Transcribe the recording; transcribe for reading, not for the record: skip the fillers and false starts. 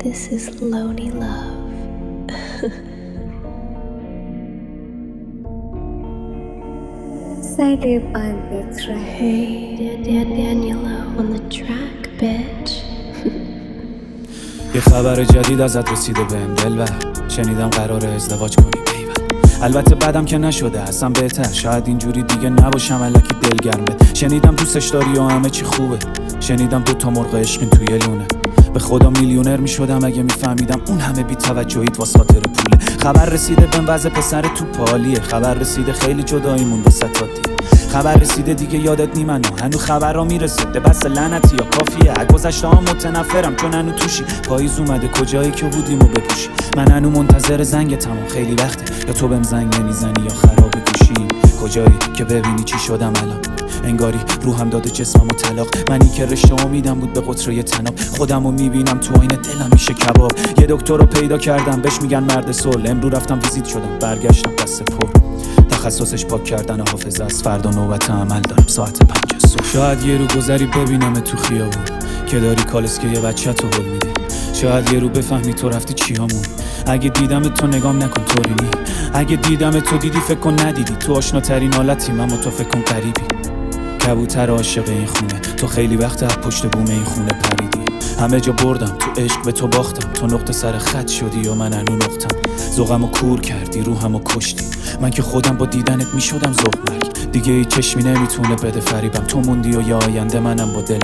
This is Lonely Love. Side on the track. Hey, Daniela on the track, bitch. یه خبر جدید ازت رسیده بهم دلبر، شنیدم قراره ازدواج کنی ایول. البته بعدم که نشده اصلا بهتر، شاید اینجوری دیگه نباشم الکی دلگرمت. شنیدم دوستش داری و همه چی خوبه، شنیدم 2 مرغ عشقین توی لونه. به خدا میلیونر میشدم اگه میفهمیدم اون همه بی توجهیت واسه خاطر پوله. خبر رسیده بهم وضع پسر تو پالیه، خبر رسیده خیلی جداییمون واسه تا دیگه. خبر رسیده دیگه یادت نیمنو، هنو خبرها میرسه به بس لعنتی یا کافیه. گذشته ها متنفرم چون هنو توشی، پاییز اومده کجایی که بودیمو بپوشی. من هنو منتظر زنگ تمام خیلی وقته، یا تو بهم زنگ نمیزنی یا خراب گوشی. کجایی که ببینی چی شدم الان، انگاری روحم داده جسممو طلاق. منی که رشته امیدم بود به قطره طناب، خودمو میبینم تو آینه دلم میشه کباب. یه دکتر رو پیدا کردم بهش میگن مرد صلح، امرو رفتم ویزیت شدم برگشتم دست پر. تخصصش پاک کردن حافظه است، فردا نوبت عمل دارم ساعت 5 صبح. شاید یه رو گذری ببینم تو خیابون که داری کالسکه یه بچه تو هل میدی. شاید یه رو بفهمی تو رفتی چیامون. اگه دیدم تو نگام نکن طوری نی، اگه دیدم تو دیدی فکر کن ندیدی. تو آشناترین حالتیم اما تو فکر کن قریبی. کبوتر عاشق این خونه، تو خیلی وقت از پشت بوم این خونه پریدی. همه جا بردم تو عشق به تو باختم، تو نقطه سر خط شدی و من هنو نقطم. ذوقمو کور کردی روحمو کشتی، من که خودم با دیدنت میشدم ذوق مرگ. دیگه ای چشمی نمیتونه بده فریبم، تو موندی و یا آینده منم با دل